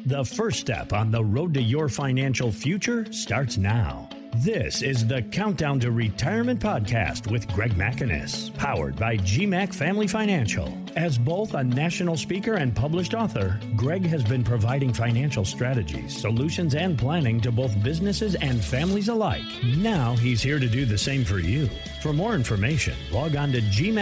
The first step on the road to your financial future starts now. This is the Countdown to Retirement podcast with Greg McInnes, powered by GMAC Family Financial. As both a national speaker and published author, Greg has been providing financial strategies, solutions, and planning to both businesses and families alike. Now he's here to do the same for you. For more information, log on to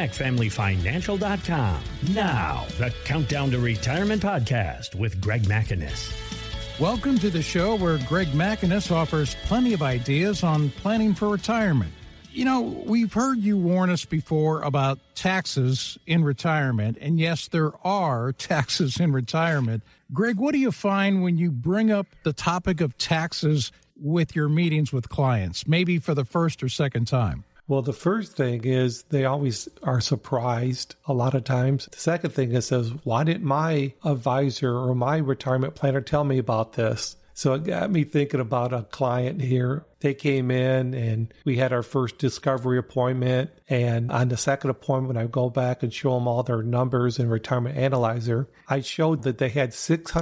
gmacfamilyfinancial.com. Now, the Countdown to Retirement podcast with Greg McInnes. Welcome to the show where Greg McInnes offers plenty of ideas on planning for retirement. You know, we've heard you warn us before about taxes in retirement, and yes, there are taxes in retirement. Greg, what do you find when you bring up the topic of taxes with your meetings with clients, maybe for the first or second time? Well, the first thing is they always are surprised a lot of times. The second thing is, why didn't my advisor or my retirement planner tell me about this? So it got me thinking about a client here. They came in and we had our first discovery appointment. And on the second appointment, I go back and show them all their numbers in Retirement Analyzer. I showed that they had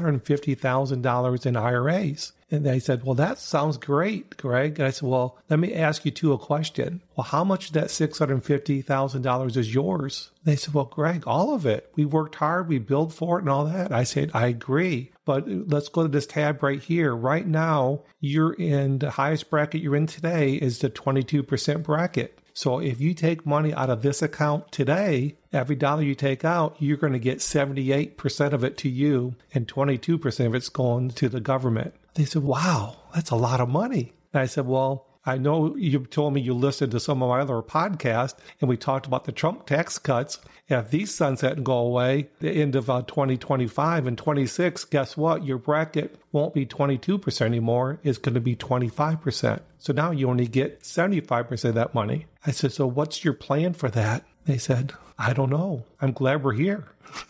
$650,000 in IRAs. And they said, well, that sounds great, Greg. And I said, well, let me ask you a question. Well, how much of that $650,000 is yours? They said, well, Greg, all of it. We worked hard. We billed for it and all that. I said, I agree. But let's go to this tab right here. Right now, you're in the highest bracket you're in today is the 22% bracket. So if you take money out of this account today, every dollar you take out, you're going to get 78% of it to you and 22% of it's going to the government. They said, wow, that's a lot of money. And I said, well, I know you told me you listened to some of my other podcasts and we talked about the Trump tax cuts. If these sunset and go away the end of 2025 and 26, guess what? Your bracket won't be 22% anymore. It's going to be 25%. So now you only get 75% of that money. I said, so what's your plan for that? They said, I don't know. I'm glad we're here.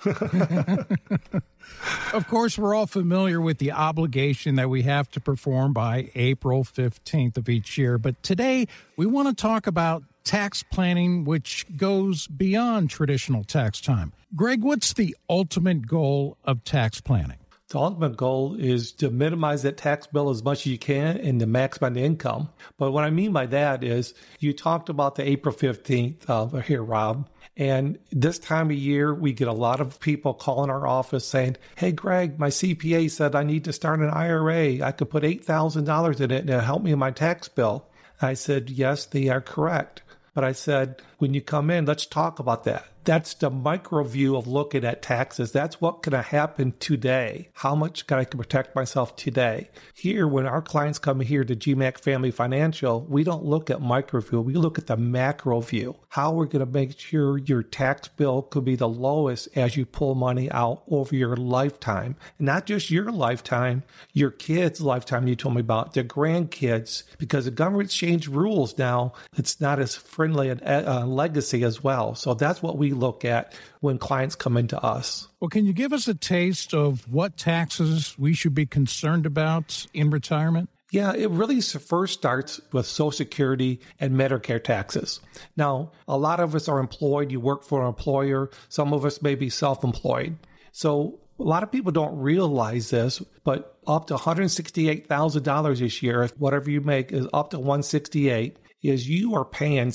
Of course, we're all familiar with the obligation that we have to perform by April 15th of each year. But today, we want to talk about tax planning, which goes beyond traditional tax time. Greg, what's the ultimate goal of tax planning? The ultimate goal is to minimize that tax bill as much as you can and to maximize the income. But what I mean by that is you talked about the April 15th here, Rob. And this time of year, we get a lot of people calling our office saying, hey, Greg, my CPA said I need to start an IRA. I could put $8,000 in it and it'll help me in my tax bill. I said, yes, they are correct. But I said, when you come in, let's talk about that. That's the micro view of looking at taxes. That's what can happen today. How much can I protect myself today? Here, when our clients come here to GMAC Family Financial, we don't look at micro view. We look at the macro view. How we're going to make sure your tax bill could be the lowest as you pull money out over your lifetime. And not just your lifetime, your kids' lifetime you told me about, their grandkids, because the government's changed rules now. It's not as friendly a legacy as well. So that's what we look at when clients come into us. Well, can you give us a taste of what taxes we should be concerned about in retirement? Yeah, it really first starts with Social Security and Medicare taxes. Now, a lot of us are employed. You work for an employer. Some of us may be self-employed. So a lot of people don't realize this, but up to $168,000 this year, if whatever you make is up to $168,000, is you are paying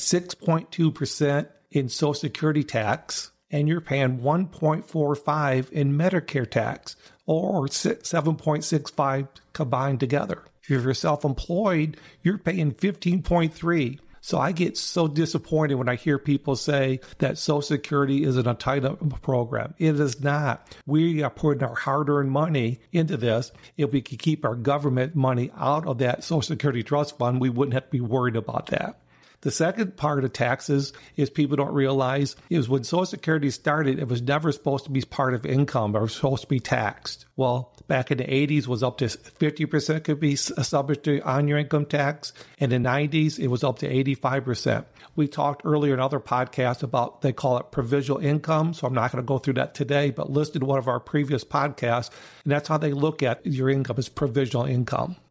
6.2% in Social Security tax, and you're paying 1.45% in Medicare tax, or 7.65% combined together. If you're self-employed, you're paying 15.3%. So I get so disappointed when I hear people say that Social Security is an entitlement program. It is not. We are putting our hard-earned money into this. If we could keep our government money out of that Social Security trust fund, we wouldn't have to be worried about that. The second part of taxes is people don't realize is when Social Security started, it was never supposed to be part of income or supposed to be taxed. Well, back in the 80s, was up to 50% could be subject to on your income tax. In the 90s, it was up to 85%. We talked earlier in other podcasts about, they call it provisional income. So I'm not going to go through that today, but listed one of our previous podcasts. And that's how they look at your income as provisional income.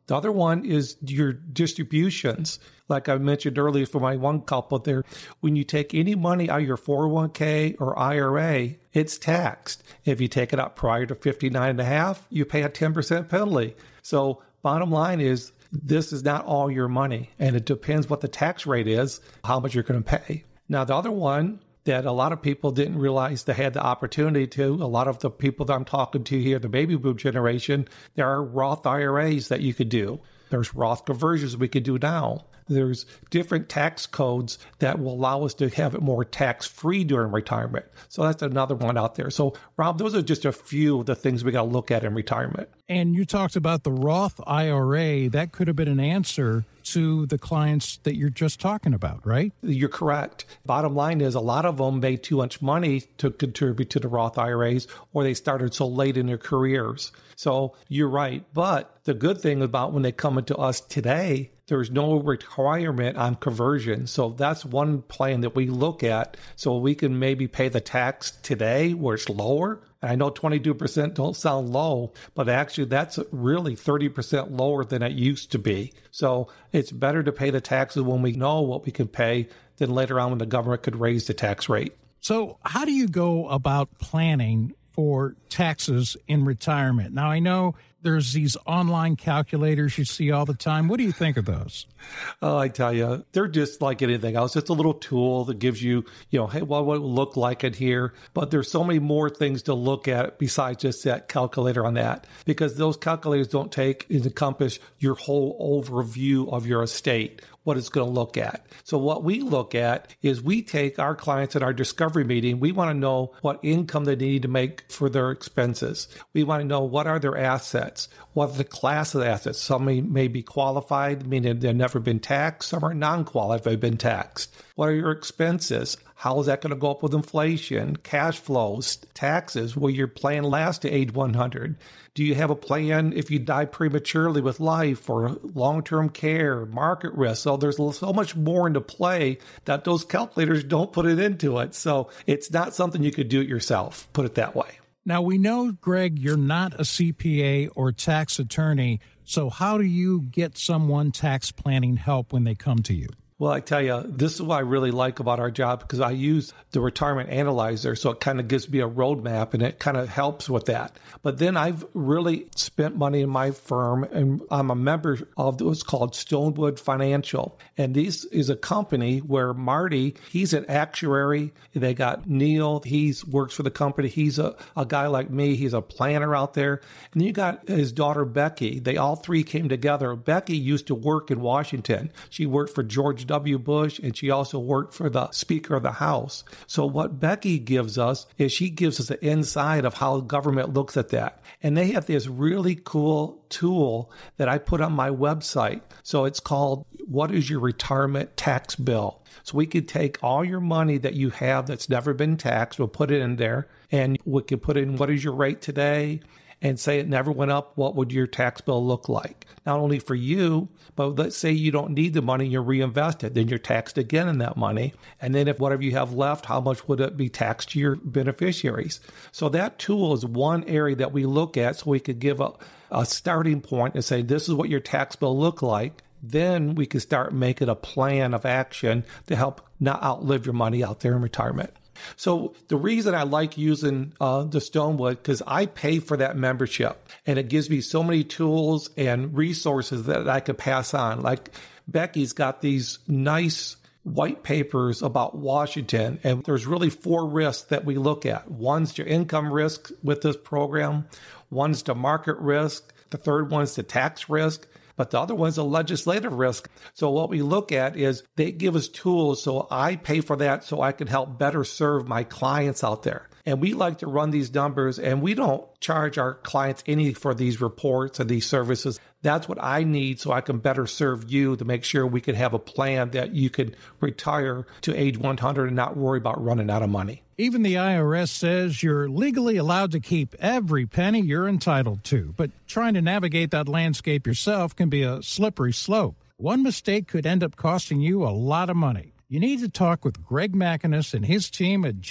The other one is your distributions. Like I mentioned earlier for my one couple there, when you take any money out of your 401k or IRA, it's taxed. If you take it out prior to 59.5, you pay a 10% penalty. So bottom line is, this is not all your money, and it depends what the tax rate is, how much you're going to pay. Now, the other one that a lot of people didn't realize they had the opportunity to, a lot of the people that I'm talking to here, the baby boom generation, there are Roth IRAs that you could do. There's Roth conversions we could do now. There's different tax codes that will allow us to have it more tax-free during retirement. So that's another one out there. So, Rob, those are just a few of the things we got to look at in retirement. And you talked about the Roth IRA. That could have been an answer to the clients that you're just talking about, right? You're correct. Bottom line is a lot of them made too much money to contribute to the Roth IRAs, or they started so late in their careers. So you're right. But the good thing about when they come into us today, there's no requirement on conversion. So that's one plan that we look at. So we can maybe pay the tax today where it's lower. And I know 22% don't sound low, but actually that's really 30% lower than it used to be. So it's better to pay the taxes when we know what we can pay than later on when the government could raise the tax rate. So how do you go about planning for taxes in retirement? Now, I know there's these online calculators you see all the time. What do you think of those? Oh, I tell you, they're just like anything else. It's a little tool that gives you, hey, what would it look like in here? But there's so many more things to look at besides just that calculator on that, because those calculators don't take and encompass your whole overview of your estate, what it's going to look at. So what we look at is we take our clients at our discovery meeting. We want to know what income they need to make for their expenses. We want to know what are their assets, what are the class of the assets. Some may be qualified, meaning they've never been taxed. Some are non-qualified, been taxed. What are your expenses? How is that going to go up with inflation, cash flows, taxes? Will your plan last to age 100? Do you have a plan if you die prematurely with life or long-term care, market risk? So there's so much more into play that those calculators don't put it into it. So it's not something you could do it yourself, put it that way. Now, we know, Greg, you're not a CPA or tax attorney. So how do you get someone tax planning help when they come to you? Well, I tell you, this is what I really like about our job, because I use the retirement analyzer, so it kind of gives me a roadmap and it kind of helps with that. But then I've really spent money in my firm, and I'm a member of what's called Stonewood Financial. And this is a company where Marty, he's an actuary. They got Neil, he works for the company. He's a guy like me. He's a planner out there. And then you got his daughter, Becky. They all three came together. Becky used to work in Washington. She worked for George W. Bush, and she also worked for the Speaker of the House. So what Becky gives us is she gives us an insight of how government looks at that. And they have this really cool tool that I put on my website. So it's called, What is Your Retirement Tax Bill? So we could take all your money that you have that's never been taxed, we'll put it in there, and we can put in what is your rate today, and say it never went up, what would your tax bill look like? Not only for you, but let's say you don't need the money, you reinvest it, then you're taxed again in that money. And then if whatever you have left, how much would it be taxed to your beneficiaries? So that tool is one area that we look at, so we could give a starting point and say, this is what your tax bill look like. Then we can start making a plan of action to help not outlive your money out there in retirement. So the reason I like using the Stonewood, because I pay for that membership, and it gives me so many tools and resources that I could pass on. Like Becky's got these nice white papers about Washington, and there's really 4 risks that we look at. One's your income risk with this program. One's the market risk. The third one's the tax risk. But the other one's a legislative risk. So what we look at is they give us tools, so I pay for that so I can help better serve my clients out there. And we like to run these numbers, and we don't charge our clients any for these reports and these services. That's what I need so I can better serve you, to make sure we can have a plan that you can retire to age 100 and not worry about running out of money. Even the IRS says you're legally allowed to keep every penny you're entitled to, but trying to navigate that landscape yourself can be a slippery slope. One mistake could end up costing you a lot of money. You need to talk with Greg Macinus and his team at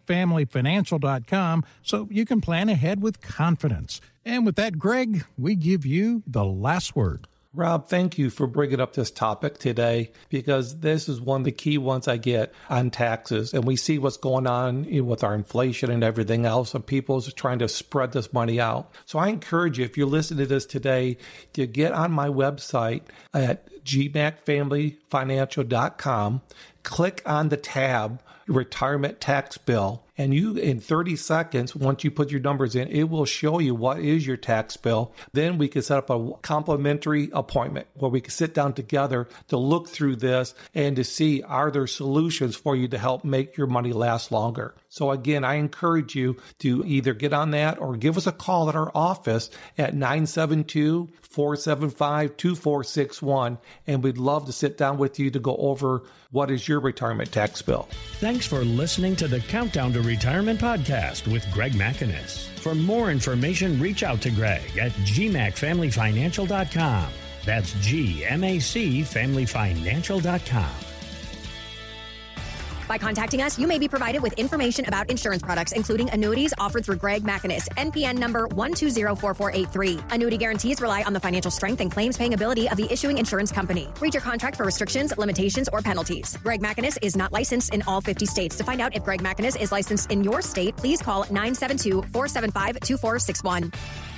GMACFamilyFinancial.com so you can plan ahead with confidence. And with that, Greg, we give you the last word. Rob, thank you for bringing up this topic today, because this is one of the key ones I get on taxes. And we see what's going on with our inflation and everything else, and people are trying to spread this money out. So I encourage you, if you're listening to this today, to get on my website at gmacfamilyfinancial.com, click on the tab Retirement Tax Bill. And you, in 30 seconds, once you put your numbers in, it will show you what is your tax bill. Then we can set up a complimentary appointment where we can sit down together to look through this and to see, are there solutions for you to help make your money last longer? So again, I encourage you to either get on that or give us a call at our office at 972-475-2461. And we'd love to sit down with you to go over what is your retirement tax bill. Thanks for listening to the Countdown to Retirement podcast with Greg McInnes. For more information, reach out to Greg at gmacfamilyfinancial.com. That's gmacfamilyfinancial.com. By contacting us, you may be provided with information about insurance products, including annuities offered through Greg McInnes, NPN number 1204483. Annuity guarantees rely on the financial strength and claims paying ability of the issuing insurance company. Read your contract for restrictions, limitations, or penalties. Greg McInnes is not licensed in all 50 states. To find out if Greg McInnes is licensed in your state, please call 972-475-2461.